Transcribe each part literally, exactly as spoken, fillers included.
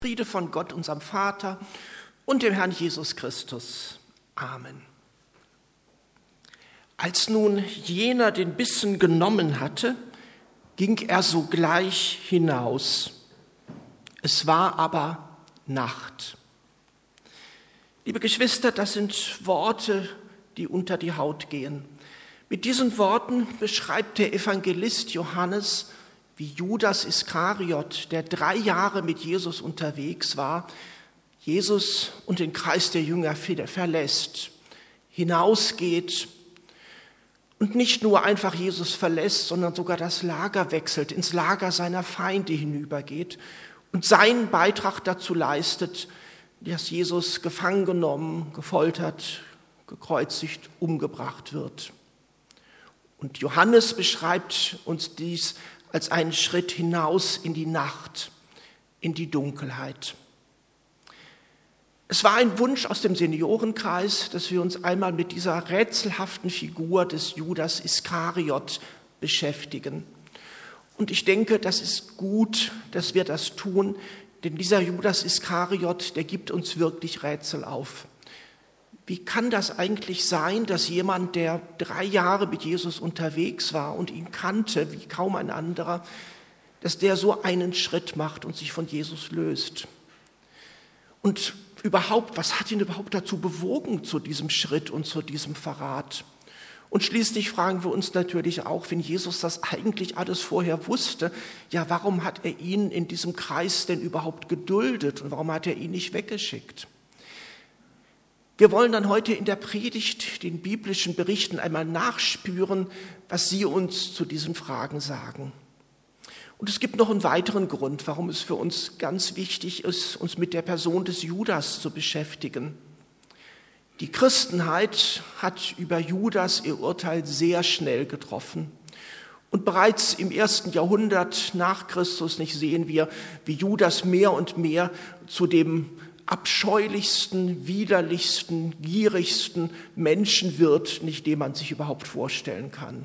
Friede von Gott, unserem Vater und dem Herrn Jesus Christus. Amen. Als nun jener den Bissen genommen hatte, ging er sogleich hinaus. Es war aber Nacht. Liebe Geschwister, das sind Worte, die unter die Haut gehen. Mit diesen Worten beschreibt der Evangelist Johannes, wie Judas Iskariot, der drei Jahre mit Jesus unterwegs war, Jesus und den Kreis der Jünger verlässt, hinausgeht und nicht nur einfach Jesus verlässt, sondern sogar das Lager wechselt, ins Lager seiner Feinde hinübergeht und seinen Beitrag dazu leistet, dass Jesus gefangen genommen, gefoltert, gekreuzigt, umgebracht wird. Und Johannes beschreibt uns dies als einen Schritt hinaus in die Nacht, in die Dunkelheit. Es war ein Wunsch aus dem Seniorenkreis, dass wir uns einmal mit dieser rätselhaften Figur des Judas Iskariot beschäftigen. Und ich denke, das ist gut, dass wir das tun, denn dieser Judas Iskariot, der gibt uns wirklich Rätsel auf. Wie kann das eigentlich sein, dass jemand, der drei Jahre mit Jesus unterwegs war und ihn kannte wie kaum ein anderer, dass der so einen Schritt macht und sich von Jesus löst? Und überhaupt, was hat ihn überhaupt dazu bewogen zu diesem Schritt und zu diesem Verrat? Und schließlich fragen wir uns natürlich auch, wenn Jesus das eigentlich alles vorher wusste, ja, warum hat er ihn in diesem Kreis denn überhaupt geduldet und warum hat er ihn nicht weggeschickt? Wir wollen dann heute in der Predigt den biblischen Berichten einmal nachspüren, was sie uns zu diesen Fragen sagen. Und es gibt noch einen weiteren Grund, warum es für uns ganz wichtig ist, uns mit der Person des Judas zu beschäftigen. Die Christenheit hat über Judas ihr Urteil sehr schnell getroffen. Und bereits im ersten Jahrhundert nach Christus nicht sehen wir, wie Judas mehr und mehr zu dem abscheulichsten, widerlichsten, gierigsten Menschen wird, nicht den man sich überhaupt vorstellen kann.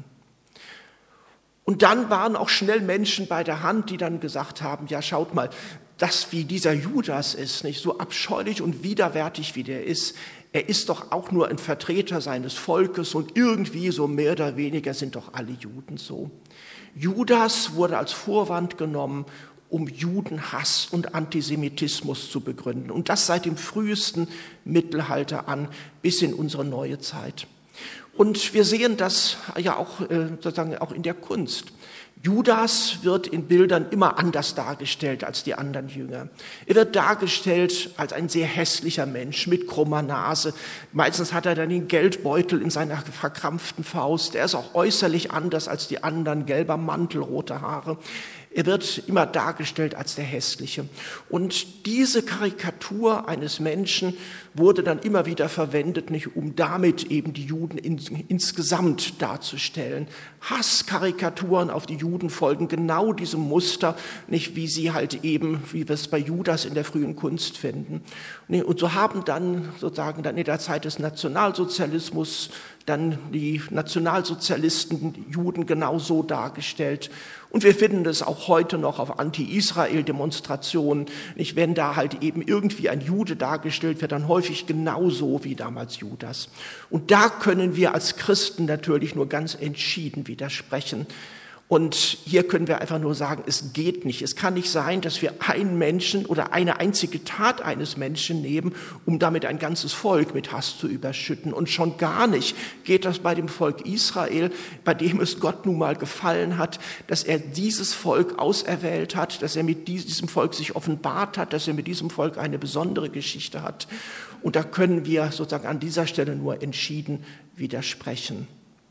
Und dann waren auch schnell Menschen bei der Hand, die dann gesagt haben, ja, schaut mal, das wie dieser Judas ist, nicht so abscheulich und widerwärtig wie der ist, er ist doch auch nur ein Vertreter seines Volkes und irgendwie so mehr oder weniger sind doch alle Juden so. Judas wurde als Vorwand genommen, um Judenhass und Antisemitismus zu begründen. Und das seit dem frühesten Mittelalter an bis in unsere neue Zeit. Und wir sehen das ja auch, äh, sozusagen auch in der Kunst. Judas wird in Bildern immer anders dargestellt als die anderen Jünger. Er wird dargestellt als ein sehr hässlicher Mensch mit krummer Nase. Meistens hat er dann den Geldbeutel in seiner verkrampften Faust. Er ist auch äußerlich anders als die anderen, gelber Mantel, rote Haare. Er wird immer dargestellt als der Hässliche. Und diese Karikatur eines Menschen wurde dann immer wieder verwendet, nicht um damit eben die Juden in, insgesamt darzustellen. Hasskarikaturen auf die Juden folgen genau diesem Muster, nicht wie sie halt eben, wie wir es bei Judas in der frühen Kunst finden. Und so haben dann sozusagen dann in der Zeit des Nationalsozialismus dann die Nationalsozialisten Juden genau so dargestellt. Und wir finden es auch heute noch auf Anti-Israel-Demonstrationen, nicht, wenn da halt eben irgendwie ein Jude dargestellt wird, dann häufig genauso wie damals Judas. Und da können wir als Christen natürlich nur ganz entschieden widersprechen. Und hier können wir einfach nur sagen, es geht nicht. Es kann nicht sein, dass wir einen Menschen oder eine einzige Tat eines Menschen nehmen, um damit ein ganzes Volk mit Hass zu überschütten. Und schon gar nicht geht das bei dem Volk Israel, bei dem es Gott nun mal gefallen hat, dass er dieses Volk auserwählt hat, dass er mit diesem Volk sich offenbart hat, dass er mit diesem Volk eine besondere Geschichte hat. Und da können wir sozusagen an dieser Stelle nur entschieden widersprechen.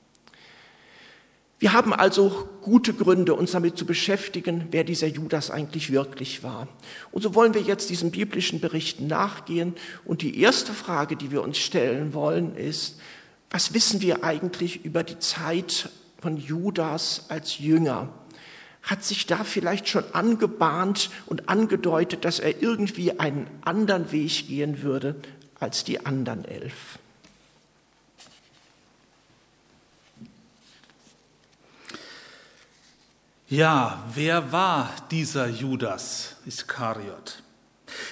Wir haben also gute Gründe, uns damit zu beschäftigen, wer dieser Judas eigentlich wirklich war. Und so wollen wir jetzt diesen biblischen Berichten nachgehen. Und die erste Frage, die wir uns stellen wollen, ist, was wissen wir eigentlich über die Zeit von Judas als Jünger? Hat sich da vielleicht schon angebahnt und angedeutet, dass er irgendwie einen anderen Weg gehen würde als die anderen elf? Ja, wer war dieser Judas Iskariot?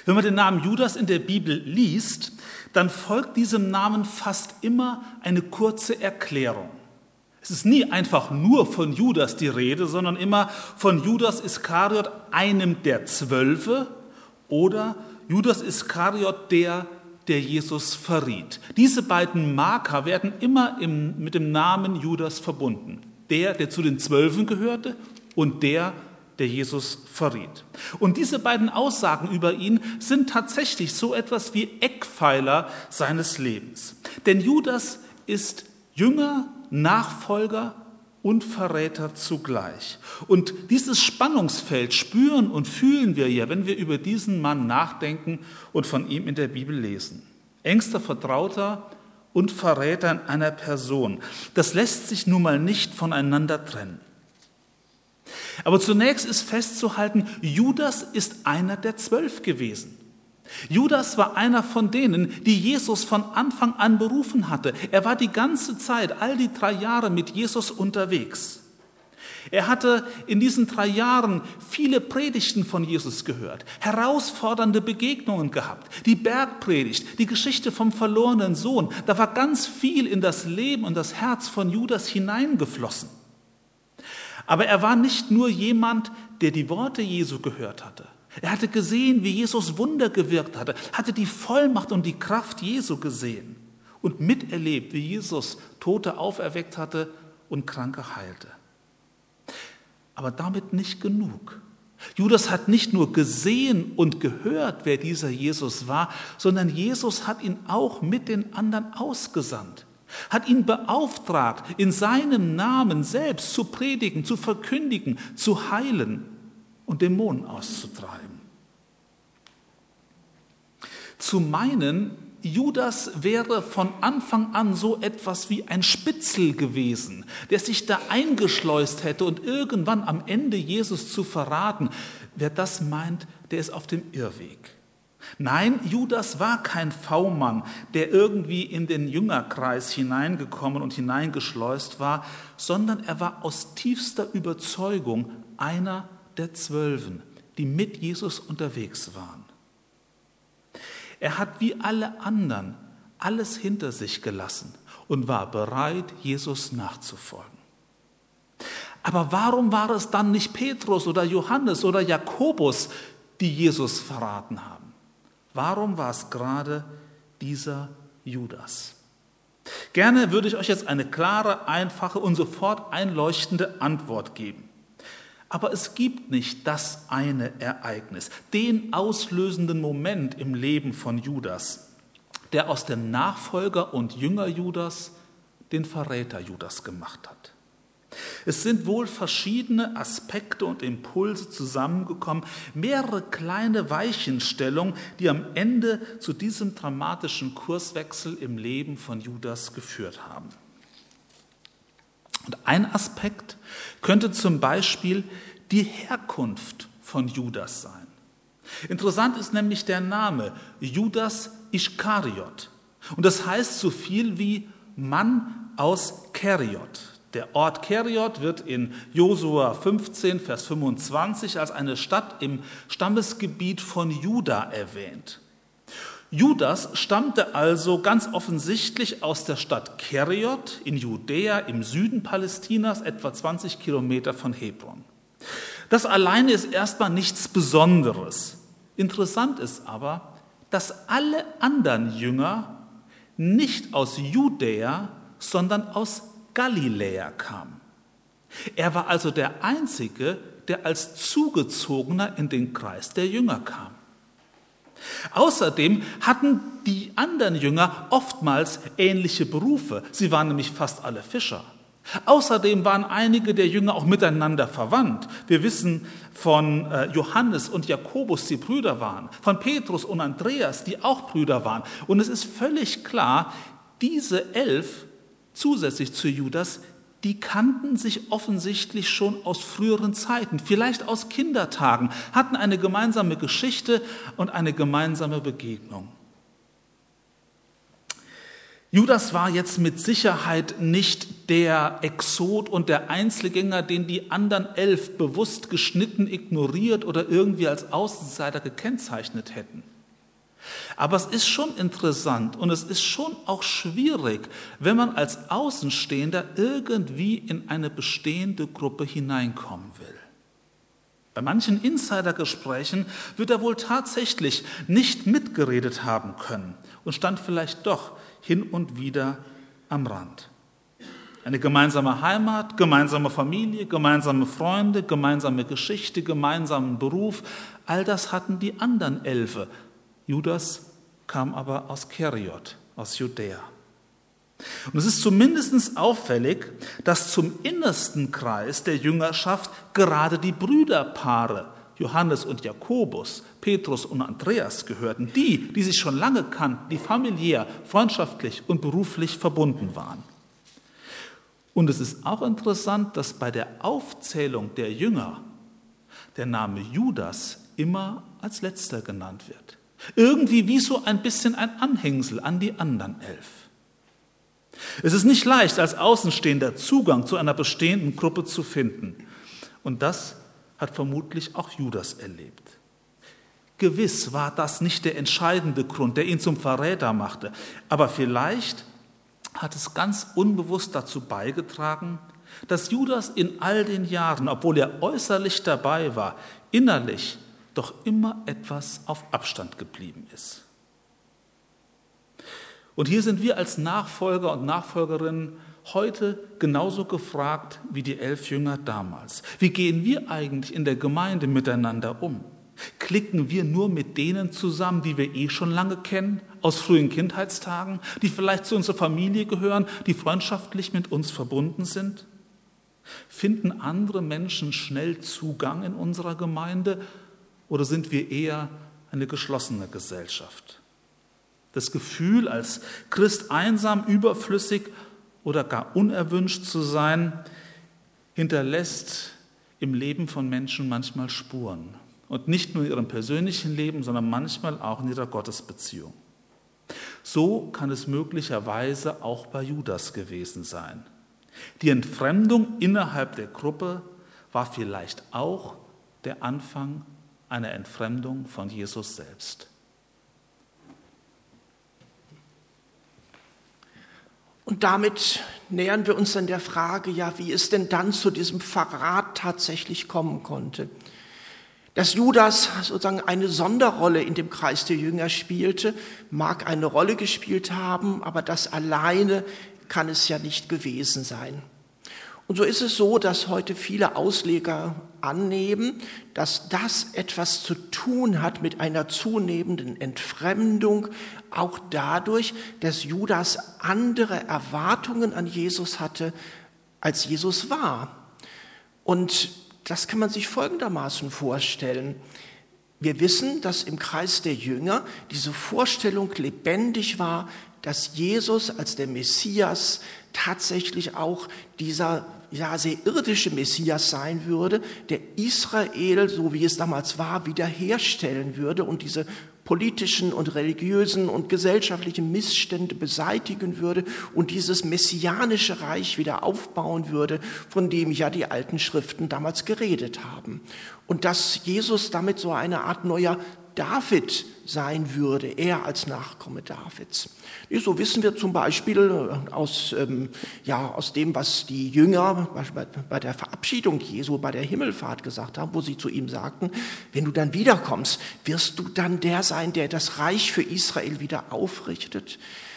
Wenn man den Namen Judas in der Bibel liest, dann folgt diesem Namen fast immer eine kurze Erklärung. Es ist nie einfach nur von Judas die Rede, sondern immer von Judas Iskariot, einem der Zwölfe, oder Judas Iskariot, der, der Jesus verriet. Diese beiden Marker werden immer im, mit dem Namen Judas verbunden. Der, der zu den Zwölfen gehörte, und der, der Jesus verriet. Und diese beiden Aussagen über ihn sind tatsächlich so etwas wie Eckpfeiler seines Lebens. Denn Judas ist Jünger, Nachfolger und Verräter zugleich. Und dieses Spannungsfeld spüren und fühlen wir ja, wenn wir über diesen Mann nachdenken und von ihm in der Bibel lesen. Engster Vertrauter und Verräter in einer Person. Das lässt sich nun mal nicht voneinander trennen. Aber zunächst ist festzuhalten, Judas ist einer der Zwölf gewesen. Judas war einer von denen, die Jesus von Anfang an berufen hatte. Er war die ganze Zeit, all die drei Jahre mit Jesus unterwegs. Er hatte in diesen drei Jahren viele Predigten von Jesus gehört, herausfordernde Begegnungen gehabt, die Bergpredigt, die Geschichte vom verlorenen Sohn. Da war ganz viel in das Leben und das Herz von Judas hineingeflossen. Aber er war nicht nur jemand, der die Worte Jesu gehört hatte. Er hatte gesehen, wie Jesus Wunder gewirkt hatte, hatte die Vollmacht und die Kraft Jesu gesehen und miterlebt, wie Jesus Tote auferweckt hatte und Kranke heilte. Aber damit nicht genug. Judas hat nicht nur gesehen und gehört, wer dieser Jesus war, sondern Jesus hat ihn auch mit den anderen ausgesandt, hat ihn beauftragt, in seinem Namen selbst zu predigen, zu verkündigen, zu heilen und Dämonen auszutreiben. Zu meinen, Judas wäre von Anfang an so etwas wie ein Spitzel gewesen, der sich da eingeschleust hätte und irgendwann am Ende Jesus zu verraten. Wer das meint, der ist auf dem Irrweg. Nein, Judas war kein V-Mann, der irgendwie in den Jüngerkreis hineingekommen und hineingeschleust war, sondern er war aus tiefster Überzeugung einer der Zwölfen, die mit Jesus unterwegs waren. Er hat wie alle anderen alles hinter sich gelassen und war bereit, Jesus nachzufolgen. Aber warum war es dann nicht Petrus oder Johannes oder Jakobus, die Jesus verraten haben? Warum war es gerade dieser Judas? Gerne würde ich euch jetzt eine klare, einfache und sofort einleuchtende Antwort geben. Aber es gibt nicht das eine Ereignis, den auslösenden Moment im Leben von Judas, der aus dem Nachfolger und Jünger Judas den Verräter Judas gemacht hat. Es sind wohl verschiedene Aspekte und Impulse zusammengekommen, mehrere kleine Weichenstellungen, die am Ende zu diesem dramatischen Kurswechsel im Leben von Judas geführt haben. Und ein Aspekt könnte zum Beispiel die Herkunft von Judas sein. Interessant ist nämlich der Name Judas Iskariot. Und das heißt so viel wie Mann aus Keriot. Der Ort Keriot wird in Josua fünfzehn, Vers fünfundzwanzig als eine Stadt im Stammesgebiet von Juda erwähnt. Judas stammte also ganz offensichtlich aus der Stadt Keriot in Judäa im Süden Palästinas, etwa zwanzig Kilometer von Hebron. Das alleine ist erstmal nichts Besonderes. Interessant ist aber, dass alle anderen Jünger nicht aus Judäa, sondern aus Galiläa kam. Er war also der Einzige, der als Zugezogener in den Kreis der Jünger kam. Außerdem hatten die anderen Jünger oftmals ähnliche Berufe. Sie waren nämlich fast alle Fischer. Außerdem waren einige der Jünger auch miteinander verwandt. Wir wissen von Johannes und Jakobus, die Brüder waren, von Petrus und Andreas, die auch Brüder waren. Und es ist völlig klar, diese elf zusätzlich zu Judas, die kannten sich offensichtlich schon aus früheren Zeiten, vielleicht aus Kindertagen, hatten eine gemeinsame Geschichte und eine gemeinsame Begegnung. Judas war jetzt mit Sicherheit nicht der Exot und der Einzelgänger, den die anderen elf bewusst geschnitten, ignoriert oder irgendwie als Außenseiter gekennzeichnet hätten. Aber es ist schon interessant und es ist schon auch schwierig, wenn man als Außenstehender irgendwie in eine bestehende Gruppe hineinkommen will. Bei manchen Insidergesprächen wird er wohl tatsächlich nicht mitgeredet haben können und stand vielleicht doch hin und wieder am Rand. Eine gemeinsame Heimat, gemeinsame Familie, gemeinsame Freunde, gemeinsame Geschichte, gemeinsamen Beruf, all das hatten die anderen Elfe. Judas kam aber aus Keriot, aus Judäa. Und es ist zumindest auffällig, dass zum innersten Kreis der Jüngerschaft gerade die Brüderpaare Johannes und Jakobus, Petrus und Andreas gehörten, die, die sich schon lange kannten, die familiär, freundschaftlich und beruflich verbunden waren. Und es ist auch interessant, dass bei der Aufzählung der Jünger der Name Judas immer als letzter genannt wird. Irgendwie wie so ein bisschen ein Anhängsel an die anderen elf. Es ist nicht leicht, als Außenstehender Zugang zu einer bestehenden Gruppe zu finden. Und das hat vermutlich auch Judas erlebt. Gewiss war das nicht der entscheidende Grund, der ihn zum Verräter machte. Aber vielleicht hat es ganz unbewusst dazu beigetragen, dass Judas in all den Jahren, obwohl er äußerlich dabei war, innerlich doch immer etwas auf Abstand geblieben ist. Und hier sind wir als Nachfolger und Nachfolgerinnen heute genauso gefragt wie die elf Jünger damals. Wie gehen wir eigentlich in der Gemeinde miteinander um? Klicken wir nur mit denen zusammen, die wir eh schon lange kennen, aus frühen Kindheitstagen, die vielleicht zu unserer Familie gehören, die freundschaftlich mit uns verbunden sind? Finden andere Menschen schnell Zugang in unserer Gemeinde oder sind wir eher eine geschlossene Gesellschaft? Das Gefühl, als Christ einsam, überflüssig oder gar unerwünscht zu sein, hinterlässt im Leben von Menschen manchmal Spuren. Und nicht nur in ihrem persönlichen Leben, sondern manchmal auch in ihrer Gottesbeziehung. So kann es möglicherweise auch bei Judas gewesen sein. Die Entfremdung innerhalb der Gruppe war vielleicht auch der Anfang einer Entfremdung von Jesus selbst. Und damit nähern wir uns dann der Frage, ja, wie es denn dann zu diesem Verrat tatsächlich kommen konnte. Dass Judas sozusagen eine Sonderrolle in dem Kreis der Jünger spielte, mag eine Rolle gespielt haben, aber das alleine kann es ja nicht gewesen sein. Und so ist es so, dass heute viele Ausleger annehmen, dass das etwas zu tun hat mit einer zunehmenden Entfremdung, auch dadurch, dass Judas andere Erwartungen an Jesus hatte, als Jesus war. Und das kann man sich folgendermaßen vorstellen. Wir wissen, dass im Kreis der Jünger diese Vorstellung lebendig war, dass Jesus als der Messias tatsächlich auch dieser ja, sehr irdische Messias sein würde, der Israel, so wie es damals war, wiederherstellen würde und diese politischen und religiösen und gesellschaftlichen Missstände beseitigen würde und dieses messianische Reich wieder aufbauen würde, von dem ja die alten Schriften damals geredet haben. Und dass Jesus damit so eine Art neuer David sein würde, er als Nachkomme Davids. So wissen wir zum Beispiel aus, ähm, ja, aus dem, was die Jünger bei, bei der Verabschiedung Jesu, bei der Himmelfahrt gesagt haben, wo sie zu ihm sagten, wenn du dann wiederkommst, wirst du dann der sein, der das Reich für Israel wieder aufrichtet.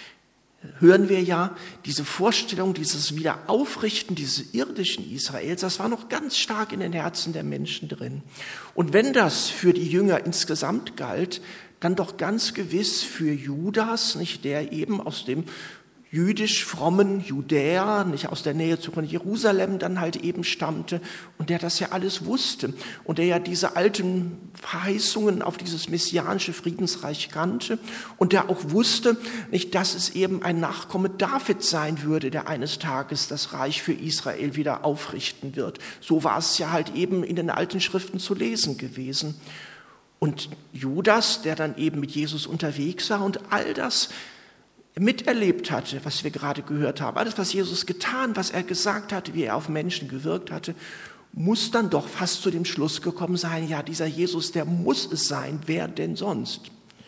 Hören wir ja, diese Vorstellung, dieses Wiederaufrichten dieses irdischen Israels, das war noch ganz stark in den Herzen der Menschen drin. Und wenn das für die Jünger insgesamt galt, dann doch ganz gewiss für Judas, nicht, der eben aus dem jüdisch frommen Judäa, nicht aus der Nähe von Jerusalem dann halt eben stammte und der das ja alles wusste und der ja diese alten Verheißungen auf dieses messianische Friedensreich kannte und der auch wusste, nicht, dass es eben ein Nachkomme Davids sein würde, der eines Tages das Reich für Israel wieder aufrichten wird. So war es ja halt eben in den alten Schriften zu lesen gewesen. Und Judas, der dann eben mit Jesus unterwegs war und all das miterlebt hatte, was wir gerade gehört haben, alles, was Jesus getan, was er gesagt hatte, wie er auf Menschen gewirkt hatte, muss dann doch fast zu dem Schluss gekommen sein, ja, dieser Jesus, der muss es sein, wer denn sonst?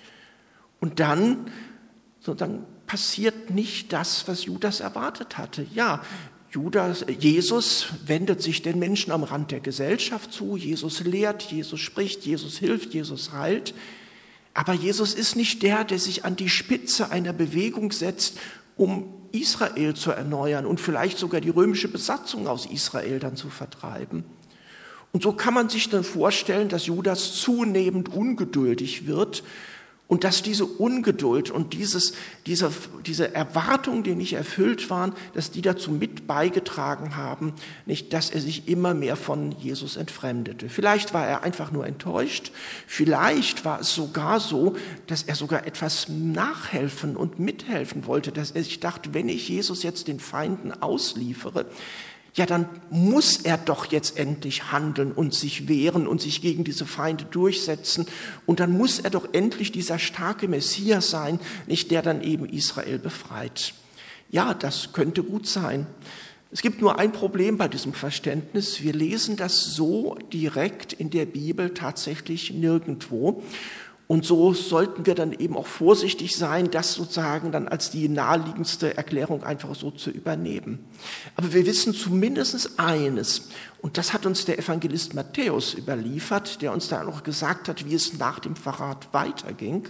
Und dann sozusagen passiert nicht das, was Judas erwartet hatte. Ja, Judas, Jesus wendet sich den Menschen am Rand der Gesellschaft zu, Jesus lehrt, Jesus spricht, Jesus hilft, Jesus heilt. Aber Jesus ist nicht der, der sich an die Spitze einer Bewegung setzt, um Israel zu erneuern und vielleicht sogar die römische Besatzung aus Israel dann zu vertreiben. Und so kann man sich dann vorstellen, dass Judas zunehmend ungeduldig wird und dass diese Ungeduld und dieses, diese, diese Erwartungen, die nicht erfüllt waren, dass die dazu mit beigetragen haben, nicht, dass er sich immer mehr von Jesus entfremdete. Vielleicht war er einfach nur enttäuscht, vielleicht war es sogar so, dass er sogar etwas nachhelfen und mithelfen wollte, dass er sich dachte, wenn ich Jesus jetzt den Feinden ausliefere, ja, dann muss er doch jetzt endlich handeln und sich wehren und sich gegen diese Feinde durchsetzen. Und dann muss er doch endlich dieser starke Messias sein, nicht der dann eben Israel befreit. Ja, das könnte gut sein. Es gibt nur ein Problem bei diesem Verständnis. Wir lesen das so direkt in der Bibel tatsächlich nirgendwo. Und so sollten wir dann eben auch vorsichtig sein, das sozusagen dann als die naheliegendste Erklärung einfach so zu übernehmen. Aber wir wissen zumindest eines, und das hat uns der Evangelist Matthäus überliefert, der uns da noch gesagt hat, wie es nach dem Verrat weiterging.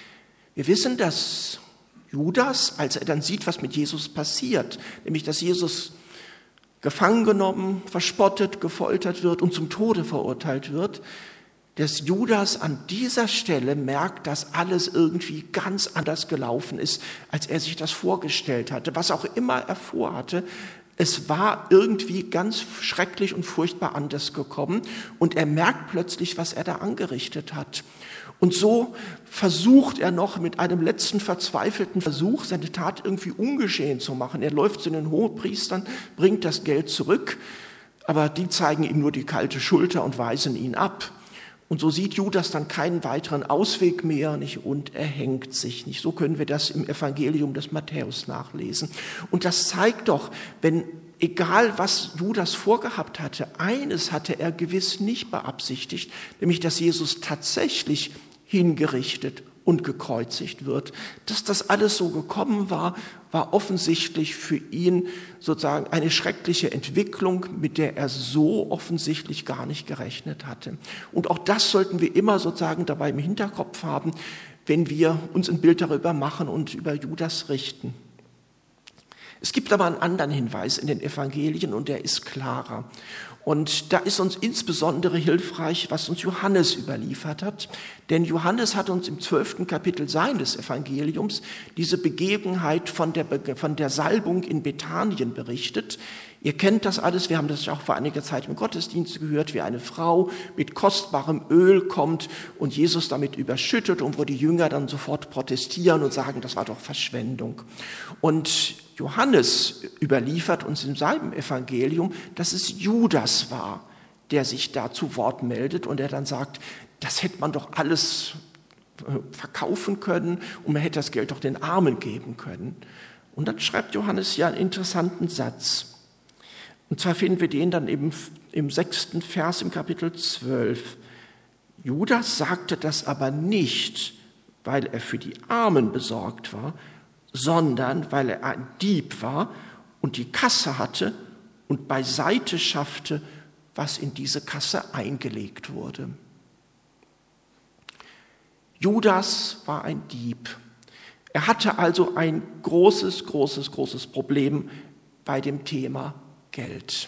Wir wissen, dass Judas, als er dann sieht, was mit Jesus passiert, nämlich dass Jesus gefangen genommen, verspottet, gefoltert wird und zum Tode verurteilt wird, dass Judas an dieser Stelle merkt, dass alles irgendwie ganz anders gelaufen ist, als er sich das vorgestellt hatte. Was auch immer er vorhatte, es war irgendwie ganz schrecklich und furchtbar anders gekommen. Und er merkt plötzlich, was er da angerichtet hat. Und so versucht er noch mit einem letzten verzweifelten Versuch, seine Tat irgendwie ungeschehen zu machen. Er läuft zu den Hohepriestern, bringt das Geld zurück, aber die zeigen ihm nur die kalte Schulter und weisen ihn ab. Und so sieht Judas dann keinen weiteren Ausweg mehr, nicht, und er hängt sich nicht. So können wir das im Evangelium des Matthäus nachlesen. Und das zeigt doch, wenn, egal was Judas vorgehabt hatte, eines hatte er gewiss nicht beabsichtigt, nämlich dass Jesus tatsächlich hingerichtet und gekreuzigt wird. Dass das alles so gekommen war, war offensichtlich für ihn sozusagen eine schreckliche Entwicklung, mit der er so offensichtlich gar nicht gerechnet hatte. Und auch das sollten wir immer sozusagen dabei im Hinterkopf haben, wenn wir uns ein Bild darüber machen und über Judas richten. Es gibt aber einen anderen Hinweis in den Evangelien und der ist klarer. Und da ist uns insbesondere hilfreich, was uns Johannes überliefert hat. Denn Johannes hat uns im zwölften Kapitel seines Evangeliums diese Begebenheit von der, von der Salbung in Bethanien berichtet. Ihr kennt das alles, wir haben das auch vor einiger Zeit im Gottesdienst gehört, wie eine Frau mit kostbarem Öl kommt und Jesus damit überschüttet und wo die Jünger dann sofort protestieren und sagen, das war doch Verschwendung. Und Johannes überliefert uns in seinem Evangelium, dass es Judas war, der sich da zu Wort meldet und der dann sagt, das hätte man doch alles verkaufen können und man hätte das Geld doch den Armen geben können. Und dann schreibt Johannes ja einen interessanten Satz. Und zwar finden wir den dann eben im sechsten Vers im Kapitel zwölf. Judas sagte das aber nicht, weil er für die Armen besorgt war, sondern weil er ein Dieb war und die Kasse hatte und beiseite schaffte, was in diese Kasse eingelegt wurde. Judas war ein Dieb. Er hatte also ein großes, großes, großes Problem bei dem Thema Geld.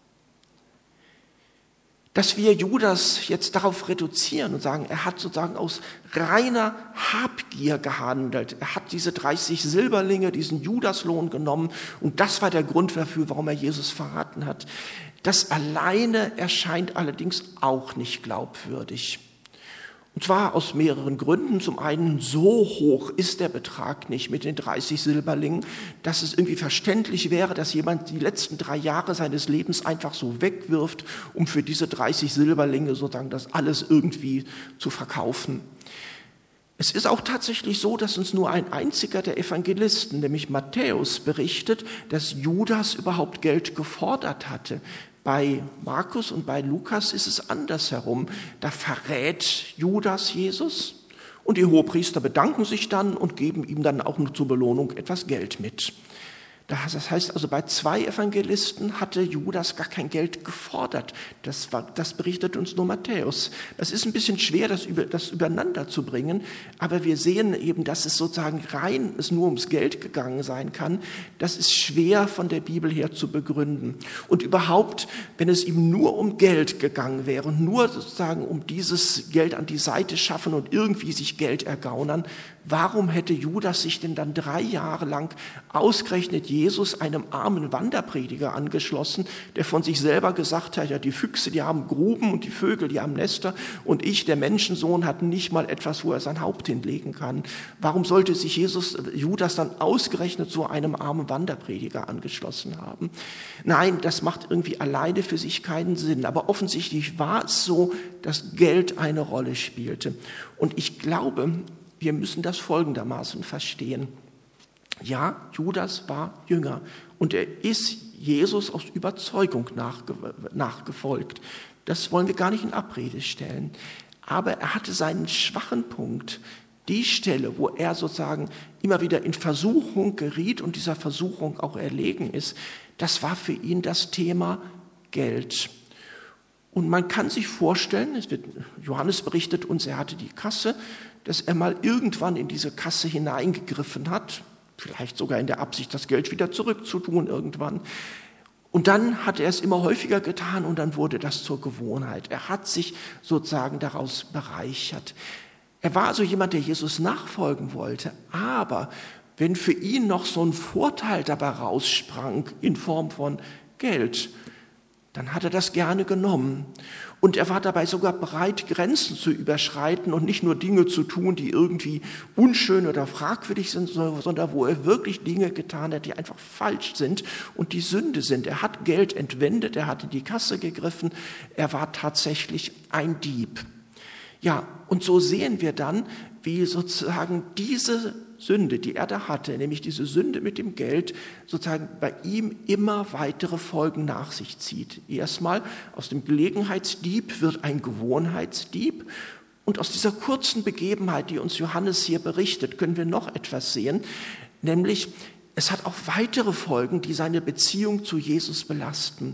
Dass wir Judas jetzt darauf reduzieren und sagen, er hat sozusagen aus reiner Habgier gehandelt. Er hat diese dreißig Silberlinge, diesen Judaslohn genommen und das war der Grund dafür, warum er Jesus verraten hat. Das alleine erscheint allerdings auch nicht glaubwürdig. Und zwar aus mehreren Gründen. Zum einen, so hoch ist der Betrag nicht mit den dreißig Silberlingen, dass es irgendwie verständlich wäre, dass jemand die letzten drei Jahre seines Lebens einfach so wegwirft, um für diese dreißig Silberlinge sozusagen das alles irgendwie zu verkaufen. Es ist auch tatsächlich so, dass uns nur ein einziger der Evangelisten, nämlich Matthäus, berichtet, dass Judas überhaupt Geld gefordert hatte. Bei Markus und bei Lukas ist es andersherum. Da verrät Judas Jesus und die Hohepriester bedanken sich dann und geben ihm dann auch nur zur Belohnung etwas Geld mit. Das heißt also, bei zwei Evangelisten hatte Judas gar kein Geld gefordert. Das, war, das berichtet uns nur Matthäus. Das ist ein bisschen schwer, das, über, das übereinander zu bringen, aber wir sehen eben, dass es sozusagen rein es nur ums Geld gegangen sein kann. Das ist schwer von der Bibel her zu begründen. Und überhaupt, wenn es ihm nur um Geld gegangen wäre und nur sozusagen um dieses Geld an die Seite schaffen und irgendwie sich Geld ergaunern, warum hätte Judas sich denn dann drei Jahre lang ausgerechnet Jesus, einem armen Wanderprediger, angeschlossen, der von sich selber gesagt hat, ja, die Füchse, die haben Gruben und die Vögel, die haben Nester und ich, der Menschensohn, hat nicht mal etwas, wo er sein Haupt hinlegen kann. Warum sollte sich Jesus, Judas dann ausgerechnet so einem armen Wanderprediger angeschlossen haben? Nein, das macht irgendwie alleine für sich keinen Sinn. Aber offensichtlich war es so, dass Geld eine Rolle spielte. Und ich glaube, wir müssen das folgendermaßen verstehen. Ja, Judas war Jünger und er ist Jesus aus Überzeugung nachge- nachgefolgt. Das wollen wir gar nicht in Abrede stellen. Aber er hatte seinen schwachen Punkt, die Stelle, wo er sozusagen immer wieder in Versuchung geriet und dieser Versuchung auch erlegen ist, das war für ihn das Thema Geld. Und man kann sich vorstellen, es wird, Johannes berichtet uns, er hatte die Kasse, dass er mal irgendwann in diese Kasse hineingegriffen hat, vielleicht sogar in der Absicht, das Geld wieder zurückzutun irgendwann. Und dann hat er es immer häufiger getan und dann wurde das zur Gewohnheit. Er hat sich sozusagen daraus bereichert. Er war also jemand, der Jesus nachfolgen wollte, aber wenn für ihn noch so ein Vorteil dabei raussprang in Form von Geld, dann hat er das gerne genommen. Und er war dabei sogar bereit, Grenzen zu überschreiten und nicht nur Dinge zu tun, die irgendwie unschön oder fragwürdig sind, sondern wo er wirklich Dinge getan hat, die einfach falsch sind und die Sünde sind. Er hat Geld entwendet, er hat in die Kasse gegriffen, er war tatsächlich ein Dieb. Ja, und so sehen wir dann, wie sozusagen diese Sünde, die er da hatte, nämlich diese Sünde mit dem Geld, sozusagen bei ihm immer weitere Folgen nach sich zieht. Erstmal aus dem Gelegenheitsdieb wird ein Gewohnheitsdieb und aus dieser kurzen Begebenheit, die uns Johannes hier berichtet, können wir noch etwas sehen, nämlich es hat auch weitere Folgen, die seine Beziehung zu Jesus belasten.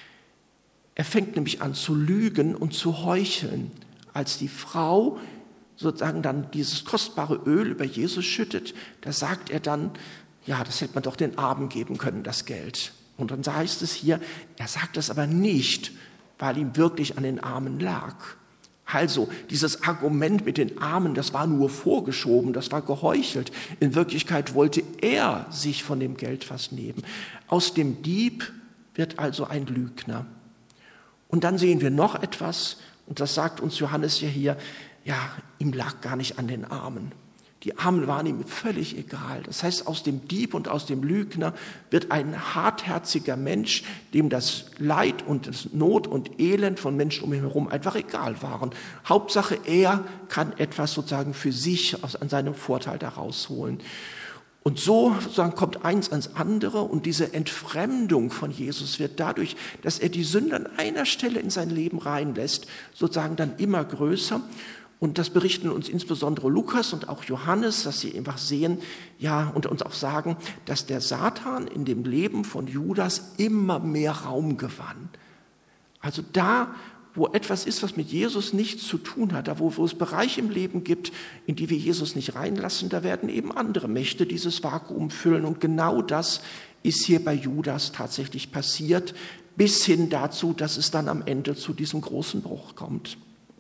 Er fängt nämlich an zu lügen und zu heucheln, als die Frau sozusagen dann dieses kostbare Öl über Jesus schüttet, da sagt er dann, ja, das hätte man doch den Armen geben können, das Geld. Und dann heißt es hier, er sagt das aber nicht, weil ihm wirklich an den Armen lag. Also dieses Argument mit den Armen, das war nur vorgeschoben, das war geheuchelt. In Wirklichkeit wollte er sich von dem Geld was nehmen. Aus dem Dieb wird also ein Lügner. Und dann sehen wir noch etwas, und das sagt uns Johannes ja hier, ja, ihm lag gar nicht an den Armen. Die Armen waren ihm völlig egal. Das heißt, aus dem Dieb und aus dem Lügner wird ein hartherziger Mensch, dem das Leid und das Not und Elend von Menschen um ihn herum einfach egal waren. Hauptsache, er kann etwas sozusagen für sich aus, an seinem Vorteil da rausholen. Und so sozusagen kommt eins ans andere und diese Entfremdung von Jesus wird dadurch, dass er die Sünde an einer Stelle in sein Leben reinlässt, sozusagen dann immer größer. Und das berichten uns insbesondere Lukas und auch Johannes, dass sie einfach sehen, ja, und uns auch sagen, dass der Satan in dem Leben von Judas immer mehr Raum gewann. Also da, wo etwas ist, was mit Jesus nichts zu tun hat, da wo, wo es Bereiche im Leben gibt, in die wir Jesus nicht reinlassen, da werden eben andere Mächte dieses Vakuum füllen. Und genau das ist hier bei Judas tatsächlich passiert, bis hin dazu, dass es dann am Ende zu diesem großen Bruch kommt.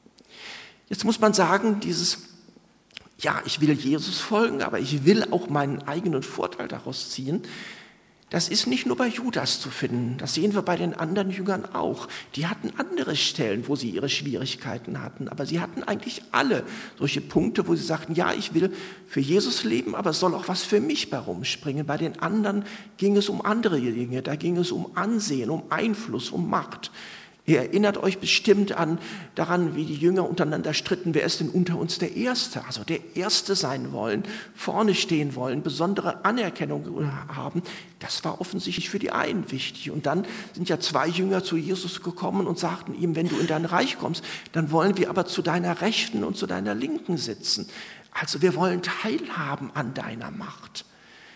Jetzt muss man sagen, dieses, ja, ich will Jesus folgen, aber ich will auch meinen eigenen Vorteil daraus ziehen, das ist nicht nur bei Judas zu finden, das sehen wir bei den anderen Jüngern auch. Die hatten andere Stellen, wo sie ihre Schwierigkeiten hatten, aber sie hatten eigentlich alle solche Punkte, wo sie sagten, ja, ich will für Jesus leben, aber es soll auch was für mich bei rumspringen. Bei den anderen ging es um andere Dinge, da ging es um Ansehen, um Einfluss, um Macht. Ihr erinnert euch bestimmt an, daran, wie die Jünger untereinander stritten, wer ist denn unter uns der Erste? Also der Erste sein wollen, vorne stehen wollen, besondere Anerkennung haben. Das war offensichtlich für die einen wichtig. Und dann sind ja zwei Jünger zu Jesus gekommen und sagten ihm, wenn du in dein Reich kommst, dann wollen wir aber zu deiner Rechten und zu deiner Linken sitzen. Also wir wollen teilhaben an deiner Macht.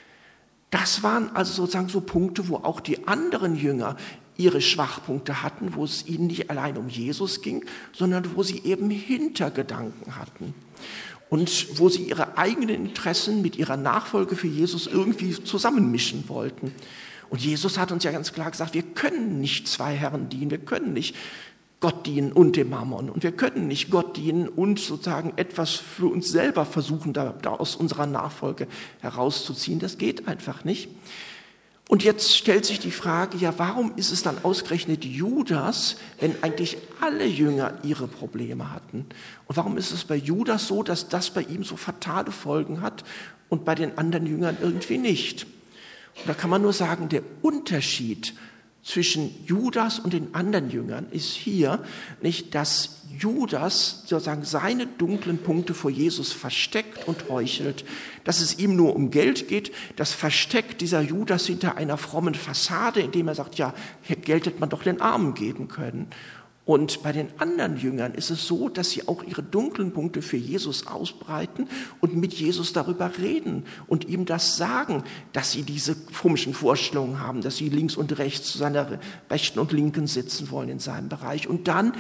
Das waren also sozusagen so Punkte, wo auch die anderen Jünger ihre Schwachpunkte hatten, wo es ihnen nicht allein um Jesus ging, sondern wo sie eben Hintergedanken hatten und wo sie ihre eigenen Interessen mit ihrer Nachfolge für Jesus irgendwie zusammenmischen wollten. Und Jesus hat uns ja ganz klar gesagt, wir können nicht zwei Herren dienen, wir können nicht Gott dienen und dem Mammon. Und wir können nicht Gott dienen und sozusagen etwas für uns selber versuchen, da, da aus unserer Nachfolge herauszuziehen. Das geht einfach nicht. Und jetzt stellt sich die Frage, ja, warum ist es dann ausgerechnet Judas, wenn eigentlich alle Jünger ihre Probleme hatten? Und warum ist es bei Judas so, dass das bei ihm so fatale Folgen hat und bei den anderen Jüngern irgendwie nicht? Und da kann man nur sagen, der Unterschied zwischen Judas und den anderen Jüngern ist hier nicht, dass Judas sozusagen seine dunklen Punkte vor Jesus versteckt und heuchelt, dass es ihm nur um Geld geht. Das versteckt dieser Judas hinter einer frommen Fassade, indem er sagt, ja, Geld hätte man doch den Armen geben können. Und bei den anderen Jüngern ist es so, dass sie auch ihre dunklen Punkte für Jesus ausbreiten und mit Jesus darüber reden und ihm das sagen, dass sie diese komischen Vorstellungen haben, dass sie links und rechts zu seiner Rechten und Linken sitzen wollen in seinem Bereich. Und dann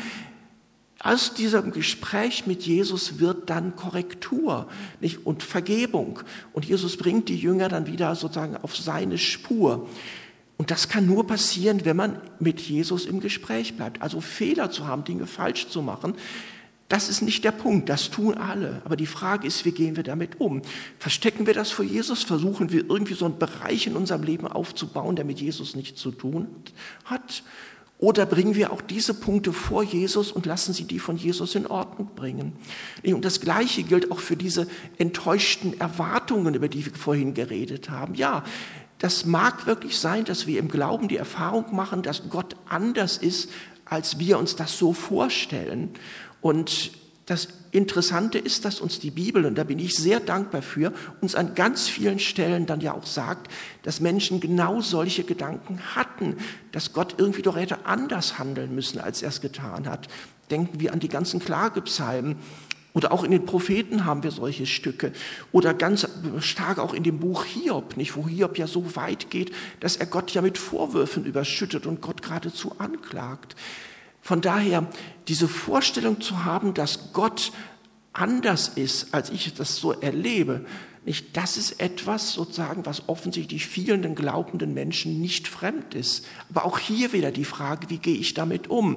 aus diesem Gespräch mit Jesus wird dann Korrektur, nicht, und Vergebung. Und Jesus bringt die Jünger dann wieder sozusagen auf seine Spur. Und das kann nur passieren, wenn man mit Jesus im Gespräch bleibt. Also Fehler zu haben, Dinge falsch zu machen, das ist nicht der Punkt, das tun alle. Aber die Frage ist, wie gehen wir damit um? Verstecken wir das vor Jesus? Versuchen wir irgendwie so einen Bereich in unserem Leben aufzubauen, der mit Jesus nichts zu tun hat? Oder bringen wir auch diese Punkte vor Jesus und lassen sie die von Jesus in Ordnung bringen? Und das Gleiche gilt auch für diese enttäuschten Erwartungen, über die wir vorhin geredet haben. Ja, das mag wirklich sein, dass wir im Glauben die Erfahrung machen, dass Gott anders ist, als wir uns das so vorstellen. Und das Interessante ist, dass uns die Bibel, und da bin ich sehr dankbar für, uns an ganz vielen Stellen dann ja auch sagt, dass Menschen genau solche Gedanken hatten, dass Gott irgendwie doch hätte anders handeln müssen, als er es getan hat. Denken wir an die ganzen Klagepsalmen. Oder auch in den Propheten haben wir solche Stücke. Oder ganz stark auch in dem Buch Hiob, nicht, wo Hiob ja so weit geht, dass er Gott ja mit Vorwürfen überschüttet und Gott geradezu anklagt. Von daher, diese Vorstellung zu haben, dass Gott anders ist, als ich das so erlebe, nicht, das ist etwas sozusagen, was offensichtlich vielen den glaubenden Menschen nicht fremd ist. Aber auch hier wieder die Frage, wie gehe ich damit um?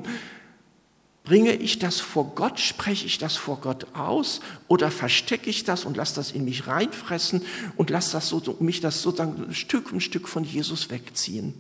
Bringe ich das vor Gott, spreche ich das vor Gott aus oder verstecke ich das und lasse das in mich reinfressen und lasse das so, mich das sozusagen Stück für Stück von Jesus wegziehen?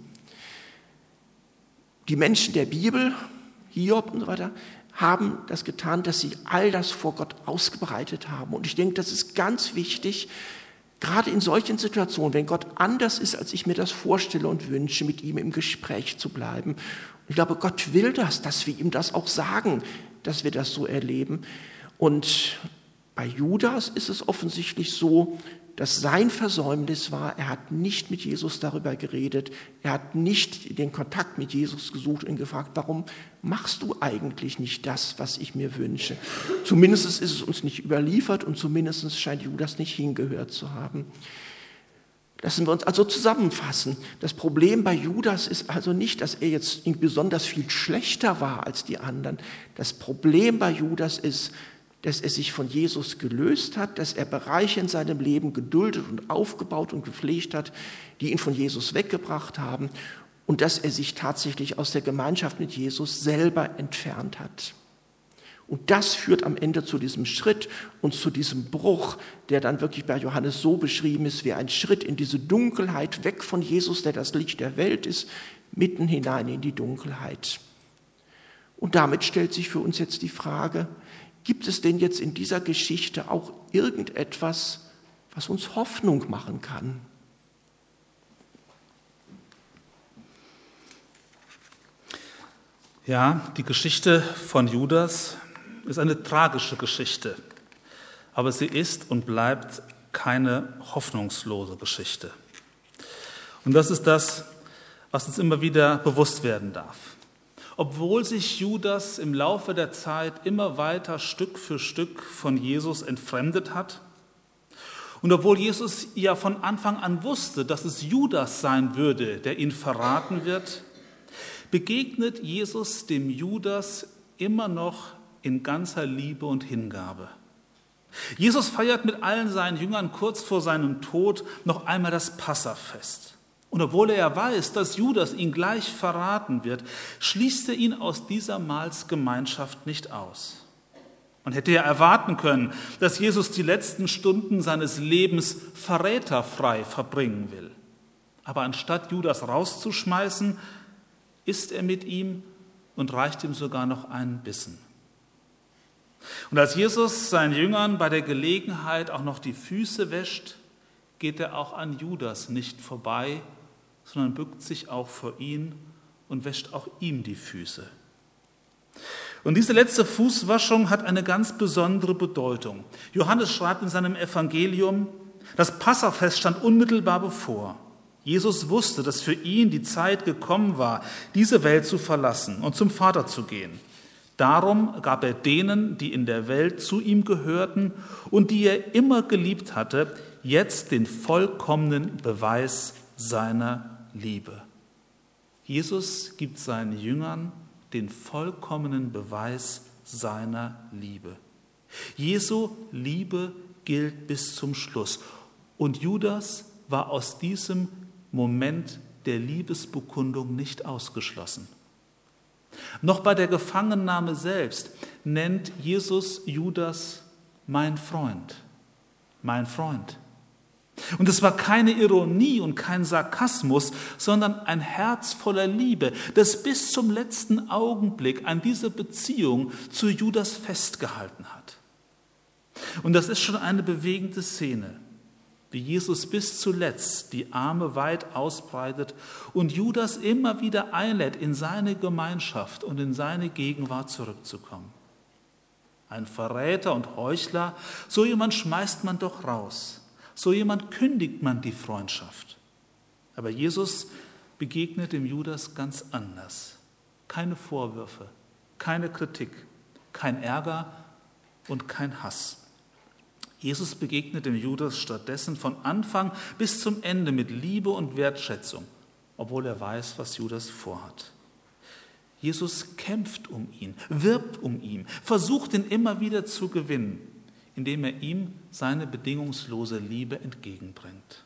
Die Menschen der Bibel, Hiob und so weiter, haben das getan, dass sie all das vor Gott ausgebreitet haben. Und ich denke, das ist ganz wichtig, gerade in solchen Situationen, wenn Gott anders ist, als ich mir das vorstelle und wünsche, mit ihm im Gespräch zu bleiben. Ich glaube, Gott will das, dass wir ihm das auch sagen, dass wir das so erleben. Und bei Judas ist es offensichtlich so, dass sein Versäumnis war, er hat nicht mit Jesus darüber geredet, er hat nicht den Kontakt mit Jesus gesucht und gefragt, warum machst du eigentlich nicht das, was ich mir wünsche? Zumindest ist es uns nicht überliefert und zumindest scheint Judas nicht hingehört zu haben. Lassen wir uns also zusammenfassen. Das Problem bei Judas ist also nicht, dass er jetzt besonders viel schlechter war als die anderen. Das Problem bei Judas ist, dass er sich von Jesus gelöst hat, dass er Bereiche in seinem Leben geduldet und aufgebaut und gepflegt hat, die ihn von Jesus weggebracht haben und dass er sich tatsächlich aus der Gemeinschaft mit Jesus selber entfernt hat. Und das führt am Ende zu diesem Schritt und zu diesem Bruch, der dann wirklich bei Johannes so beschrieben ist, wie ein Schritt in diese Dunkelheit, weg von Jesus, der das Licht der Welt ist, mitten hinein in die Dunkelheit. Und damit stellt sich für uns jetzt die Frage, gibt es denn jetzt in dieser Geschichte auch irgendetwas, was uns Hoffnung machen kann? Ja, die Geschichte von Judas ist eine tragische Geschichte, aber sie ist und bleibt keine hoffnungslose Geschichte. Und das ist das, was uns immer wieder bewusst werden darf. Obwohl sich Judas im Laufe der Zeit immer weiter Stück für Stück von Jesus entfremdet hat und obwohl Jesus ja von Anfang an wusste, dass es Judas sein würde, der ihn verraten wird, begegnet Jesus dem Judas immer noch in ganzer Liebe und Hingabe. Jesus feiert mit allen seinen Jüngern kurz vor seinem Tod noch einmal das Passafest. Und obwohl er ja weiß, dass Judas ihn gleich verraten wird, schließt er ihn aus dieser Mahlsgemeinschaft nicht aus. Man hätte ja erwarten können, dass Jesus die letzten Stunden seines Lebens verräterfrei verbringen will. Aber anstatt Judas rauszuschmeißen, isst er mit ihm und reicht ihm sogar noch einen Bissen. Und als Jesus seinen Jüngern bei der Gelegenheit auch noch die Füße wäscht, geht er auch an Judas nicht vorbei, sondern bückt sich auch vor ihn und wäscht auch ihm die Füße. Und diese letzte Fußwaschung hat eine ganz besondere Bedeutung. Johannes schreibt in seinem Evangelium, das Passafest stand unmittelbar bevor. Jesus wusste, dass für ihn die Zeit gekommen war, diese Welt zu verlassen und zum Vater zu gehen. Darum gab er denen, die in der Welt zu ihm gehörten und die er immer geliebt hatte, jetzt den vollkommenen Beweis seiner Liebe. Jesus gibt seinen Jüngern den vollkommenen Beweis seiner Liebe. Jesu Liebe gilt bis zum Schluss. Und Judas war aus diesem Moment der Liebesbekundung nicht ausgeschlossen. Noch bei der Gefangennahme selbst nennt Jesus Judas mein Freund, mein Freund. Und es war keine Ironie und kein Sarkasmus, sondern ein Herz voller Liebe, das bis zum letzten Augenblick an diese Beziehung zu Judas festgehalten hat. Und das ist schon eine bewegende Szene, wie Jesus bis zuletzt die Arme weit ausbreitet und Judas immer wieder einlädt, in seine Gemeinschaft und in seine Gegenwart zurückzukommen. Ein Verräter und Heuchler, so jemand schmeißt man doch raus. So jemand kündigt man die Freundschaft. Aber Jesus begegnet dem Judas ganz anders. Keine Vorwürfe, keine Kritik, kein Ärger und kein Hass. Jesus begegnet dem Judas stattdessen von Anfang bis zum Ende mit Liebe und Wertschätzung, obwohl er weiß, was Judas vorhat. Jesus kämpft um ihn, wirbt um ihn, versucht ihn immer wieder zu gewinnen, indem er ihm seine bedingungslose Liebe entgegenbringt.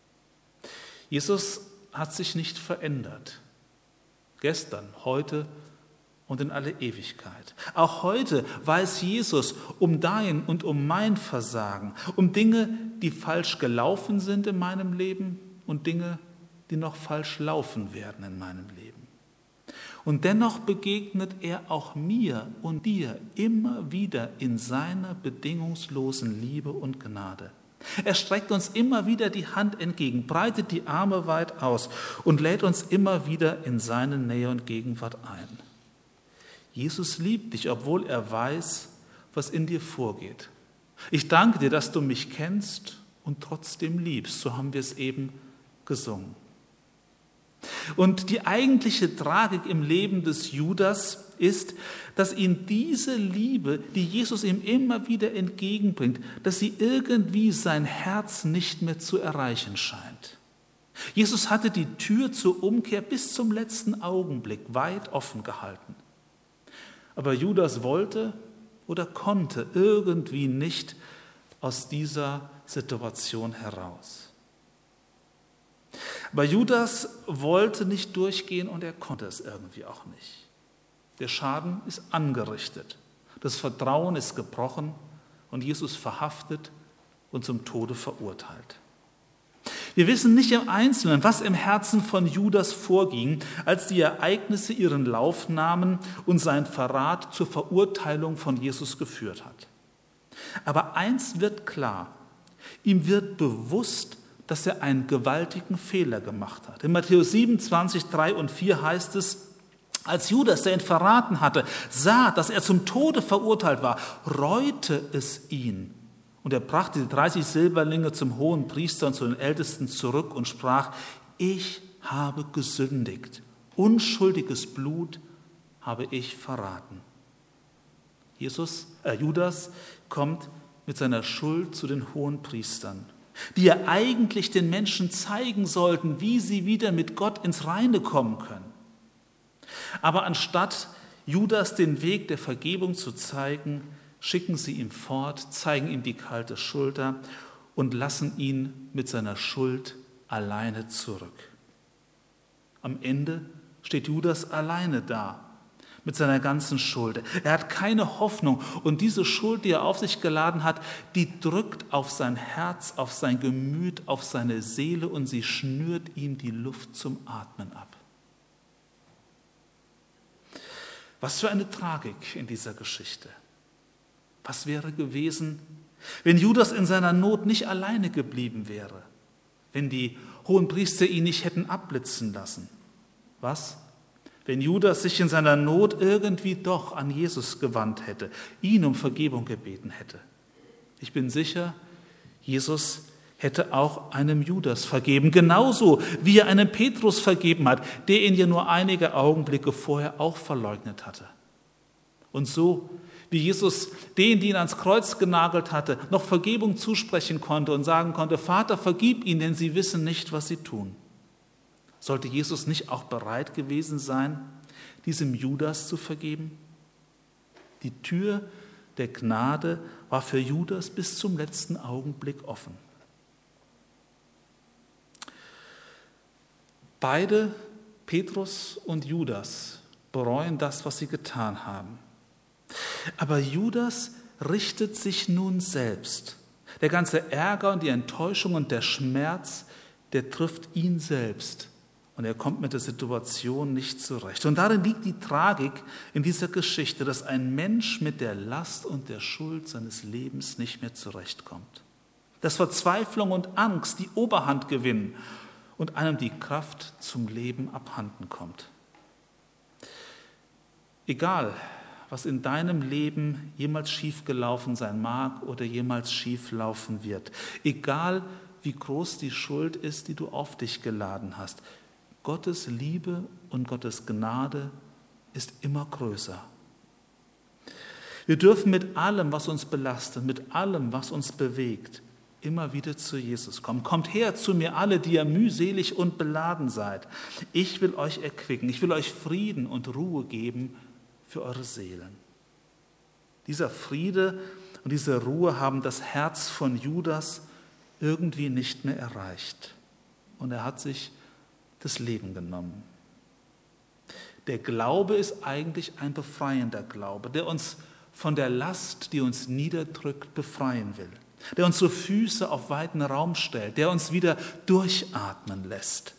Jesus hat sich nicht verändert. Gestern, heute und in alle Ewigkeit. Auch heute weiß Jesus um dein und um mein Versagen, um Dinge, die falsch gelaufen sind in meinem Leben und Dinge, die noch falsch laufen werden in meinem Leben. Und dennoch begegnet er auch mir und dir immer wieder in seiner bedingungslosen Liebe und Gnade. Er streckt uns immer wieder die Hand entgegen, breitet die Arme weit aus und lädt uns immer wieder in seine Nähe und Gegenwart ein. Jesus liebt dich, obwohl er weiß, was in dir vorgeht. Ich danke dir, dass du mich kennst und trotzdem liebst. So haben wir es eben gesungen. Und die eigentliche Tragik im Leben des Judas ist, dass ihn diese Liebe, die Jesus ihm immer wieder entgegenbringt, dass sie irgendwie sein Herz nicht mehr zu erreichen scheint. Jesus hatte die Tür zur Umkehr bis zum letzten Augenblick weit offen gehalten. Aber Judas wollte oder konnte irgendwie nicht aus dieser Situation heraus. Aber Judas wollte nicht durchgehen und er konnte es irgendwie auch nicht. Der Schaden ist angerichtet, das Vertrauen ist gebrochen und Jesus verhaftet und zum Tode verurteilt. Wir wissen nicht im Einzelnen, was im Herzen von Judas vorging, als die Ereignisse ihren Lauf nahmen und sein Verrat zur Verurteilung von Jesus geführt hat. Aber eins wird klar, ihm wird bewusst, dass er einen gewaltigen Fehler gemacht hat. In Matthäus siebenundzwanzig, drei und vier heißt es, Als Judas, der ihn verraten hatte, sah, dass er zum Tode verurteilt war, reute es ihn. Und er brachte die dreißig Silberlinge zum hohen Priester und zu den Ältesten zurück und sprach, ich habe gesündigt, unschuldiges Blut habe ich verraten. Jesus, äh, Judas kommt mit seiner Schuld zu den hohen Priestern, die ja eigentlich den Menschen zeigen sollten, wie sie wieder mit Gott ins Reine kommen können. Aber anstatt Judas den Weg der Vergebung zu zeigen, schicken sie ihn fort, zeigen ihm die kalte Schulter und lassen ihn mit seiner Schuld alleine zurück. Am Ende steht Judas alleine da mit seiner ganzen Schuld. Er hat keine Hoffnung und diese Schuld, die er auf sich geladen hat, die drückt auf sein Herz, auf sein Gemüt, auf seine Seele und sie schnürt ihm die Luft zum Atmen ab. Was für eine Tragik in dieser Geschichte. Was wäre gewesen, wenn Judas in seiner Not nicht alleine geblieben wäre, wenn die Hohenpriester ihn nicht hätten abblitzen lassen? Was, wenn Judas sich in seiner Not irgendwie doch an Jesus gewandt hätte, ihn um Vergebung gebeten hätte? Ich bin sicher, Jesus hätte auch einem Judas vergeben, genauso wie er einem Petrus vergeben hat, der ihn ja nur einige Augenblicke vorher auch verleugnet hatte. Und so wie Jesus denen, die ihn ans Kreuz genagelt hatte, noch Vergebung zusprechen konnte und sagen konnte, Vater, vergib ihnen, denn sie wissen nicht, was sie tun. Sollte Jesus nicht auch bereit gewesen sein, diesem Judas zu vergeben? Die Tür der Gnade war für Judas bis zum letzten Augenblick offen. Beide, Petrus und Judas, bereuen das, was sie getan haben. Aber Judas richtet sich nun selbst. Der ganze Ärger und die Enttäuschung und der Schmerz, der trifft ihn selbst. Und er kommt mit der Situation nicht zurecht. Und darin liegt die Tragik in dieser Geschichte, dass ein Mensch mit der Last und der Schuld seines Lebens nicht mehr zurechtkommt. Dass Verzweiflung und Angst die Oberhand gewinnen und einem die Kraft zum Leben abhanden kommt. Egal, was in deinem Leben jemals schiefgelaufen sein mag oder jemals schieflaufen wird, egal wie groß die Schuld ist, die du auf dich geladen hast, Gottes Liebe und Gottes Gnade ist immer größer. Wir dürfen mit allem, was uns belastet, mit allem, was uns bewegt, immer wieder zu Jesus kommen. Kommt her zu mir alle, die ihr mühselig und beladen seid. Ich will euch erquicken, ich will euch Frieden und Ruhe geben für eure Seelen. Dieser Friede und diese Ruhe haben das Herz von Judas irgendwie nicht mehr erreicht. Und er hat sich das Leben genommen. Der Glaube ist eigentlich ein befreiender Glaube, der uns von der Last, die uns niederdrückt, befreien will. Der unsere Füße auf weiten Raum stellt, der uns wieder durchatmen lässt.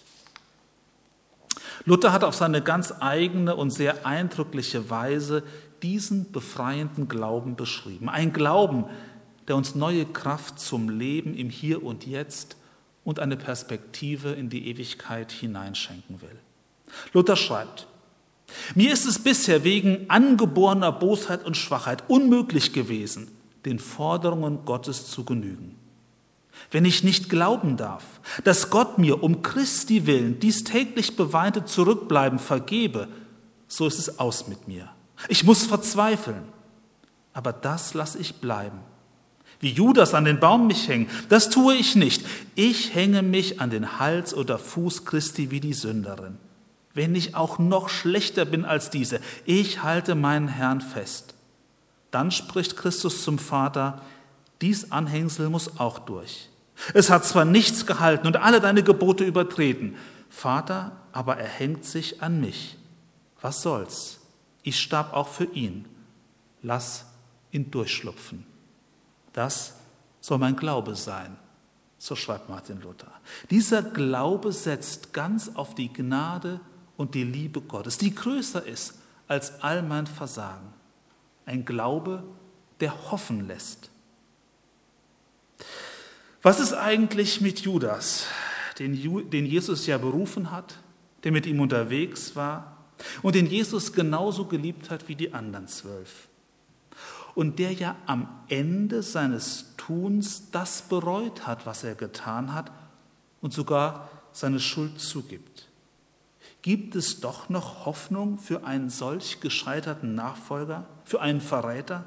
Luther hat auf seine ganz eigene und sehr eindrückliche Weise diesen befreienden Glauben beschrieben. Ein Glauben, der uns neue Kraft zum Leben im Hier und Jetzt und eine Perspektive in die Ewigkeit hineinschenken will. Luther schreibt, mir ist es bisher wegen angeborener Bosheit und Schwachheit unmöglich gewesen, den Forderungen Gottes zu genügen. Wenn ich nicht glauben darf, dass Gott mir um Christi willen dies täglich beweinte Zurückbleiben vergebe, so ist es aus mit mir. Ich muss verzweifeln, aber das lasse ich bleiben. Wie Judas an den Baum mich hängen, das tue ich nicht. Ich hänge mich an den Hals oder Fuß Christi wie die Sünderin. Wenn ich auch noch schlechter bin als diese, ich halte meinen Herrn fest. Dann spricht Christus zum Vater, dies Anhängsel muss auch durch. Es hat zwar nichts gehalten und alle deine Gebote übertreten, Vater, aber er hängt sich an mich. Was soll's? Ich starb auch für ihn. Lass ihn durchschlupfen. Das soll mein Glaube sein, so schreibt Martin Luther. Dieser Glaube setzt ganz auf die Gnade und die Liebe Gottes, die größer ist als all mein Versagen. Ein Glaube, der hoffen lässt. Was ist eigentlich mit Judas, den Jesus ja berufen hat, der mit ihm unterwegs war, und den Jesus genauso geliebt hat wie die anderen zwölf. Und der ja am Ende seines Tuns das bereut hat, was er getan hat und sogar seine Schuld zugibt. Gibt es doch noch Hoffnung für einen solch gescheiterten Nachfolger, für einen Verräter?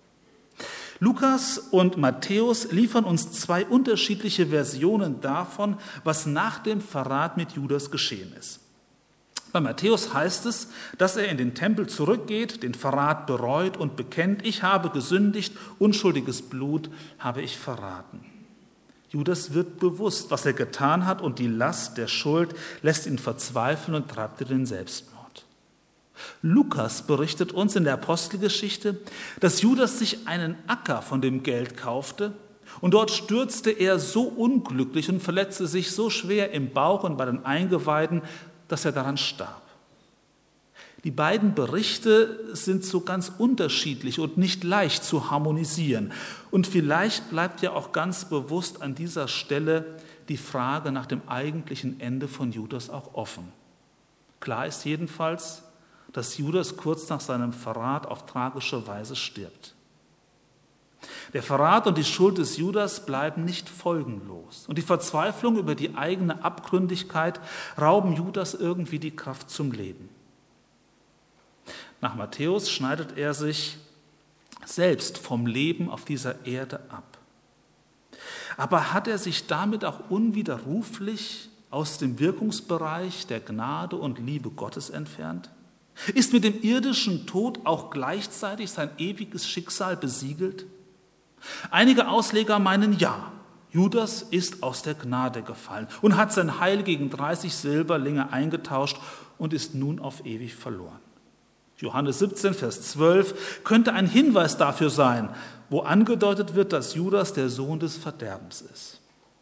Lukas und Matthäus liefern uns zwei unterschiedliche Versionen davon, was nach dem Verrat mit Judas geschehen ist. Bei Matthäus heißt es, dass er in den Tempel zurückgeht, den Verrat bereut und bekennt: Ich habe gesündigt, unschuldiges Blut habe ich verraten. Judas wird bewusst, was er getan hat, und die Last der Schuld lässt ihn verzweifeln und treibt in den Selbstmord. Lukas berichtet uns in der Apostelgeschichte, dass Judas sich einen Acker von dem Geld kaufte und dort stürzte er so unglücklich und verletzte sich so schwer im Bauch und bei den Eingeweiden, dass er daran starb. Die beiden Berichte sind so ganz unterschiedlich und nicht leicht zu harmonisieren. Und vielleicht bleibt ja auch ganz bewusst an dieser Stelle die Frage nach dem eigentlichen Ende von Judas auch offen. Klar ist jedenfalls, dass Judas kurz nach seinem Verrat auf tragische Weise stirbt. Der Verrat und die Schuld des Judas bleiben nicht folgenlos. Und die Verzweiflung über die eigene Abgründigkeit rauben Judas irgendwie die Kraft zum Leben. Nach Matthäus schneidet er sich selbst vom Leben auf dieser Erde ab. Aber hat er sich damit auch unwiderruflich aus dem Wirkungsbereich der Gnade und Liebe Gottes entfernt? Ist mit dem irdischen Tod auch gleichzeitig sein ewiges Schicksal besiegelt? Einige Ausleger meinen ja, Judas ist aus der Gnade gefallen und hat sein Heil gegen dreißig Silberlinge eingetauscht und ist nun auf ewig verloren. Johannes siebzehn, Vers zwölf könnte ein Hinweis dafür sein, wo angedeutet wird, dass Judas der Sohn des Verderbens ist.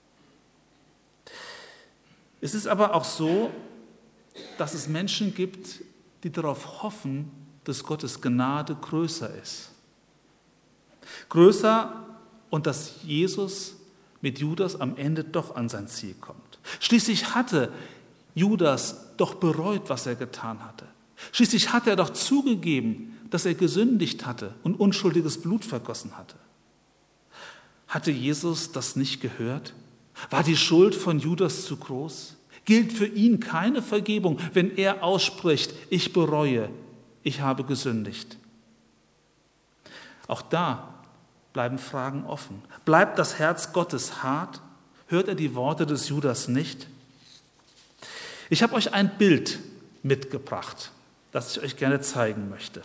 Es ist aber auch so, dass es Menschen gibt, die darauf hoffen, dass Gottes Gnade größer ist. Größer und dass Jesus mit Judas am Ende doch an sein Ziel kommt. Schließlich hatte Judas doch bereut, was er getan hatte. Schließlich hat er doch zugegeben, dass er gesündigt hatte und unschuldiges Blut vergossen hatte. Hatte Jesus das nicht gehört? War die Schuld von Judas zu groß? Gilt für ihn keine Vergebung, wenn er ausspricht: Ich bereue, ich habe gesündigt? Auch da bleiben Fragen offen. Bleibt das Herz Gottes hart? Hört er die Worte des Judas nicht? Ich habe euch ein Bild mitgebracht, das ich euch gerne zeigen möchte.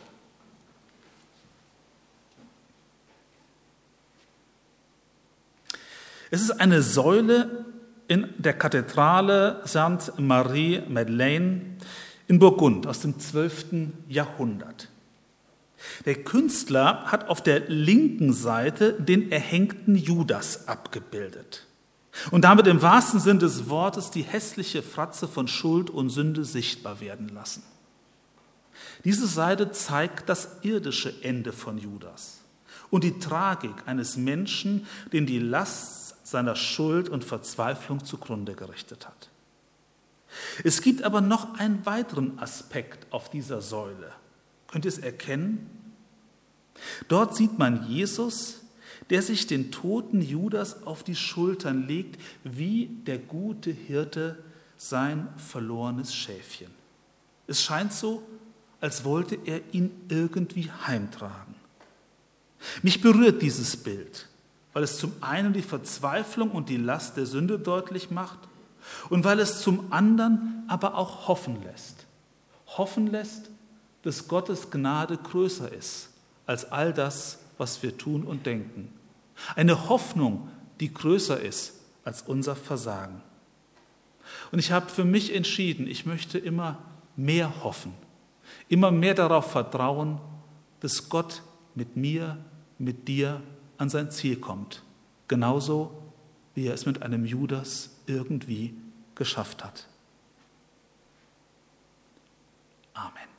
Es ist eine Säule in der Kathedrale Sainte Marie Madeleine in Burgund aus dem zwölften Jahrhundert. Der Künstler hat auf der linken Seite den erhängten Judas abgebildet und damit im wahrsten Sinn des Wortes die hässliche Fratze von Schuld und Sünde sichtbar werden lassen. Diese Seite zeigt das irdische Ende von Judas und die Tragik eines Menschen, den die Last seiner Schuld und Verzweiflung zugrunde gerichtet hat. Es gibt aber noch einen weiteren Aspekt auf dieser Säule. Könnt ihr es erkennen? Dort sieht man Jesus, der sich den toten Judas auf die Schultern legt, wie der gute Hirte sein verlorenes Schäfchen. Es scheint so, als wollte er ihn irgendwie heimtragen. Mich berührt dieses Bild, weil es zum einen die Verzweiflung und die Last der Sünde deutlich macht und weil es zum anderen aber auch hoffen lässt. Hoffen lässt, dass Gottes Gnade größer ist als all das, was wir tun und denken. Eine Hoffnung, die größer ist als unser Versagen. Und ich habe für mich entschieden, ich möchte immer mehr hoffen, immer mehr darauf vertrauen, dass Gott mit mir, mit dir an sein Ziel kommt. Genauso, wie er es mit einem Judas irgendwie geschafft hat. Amen.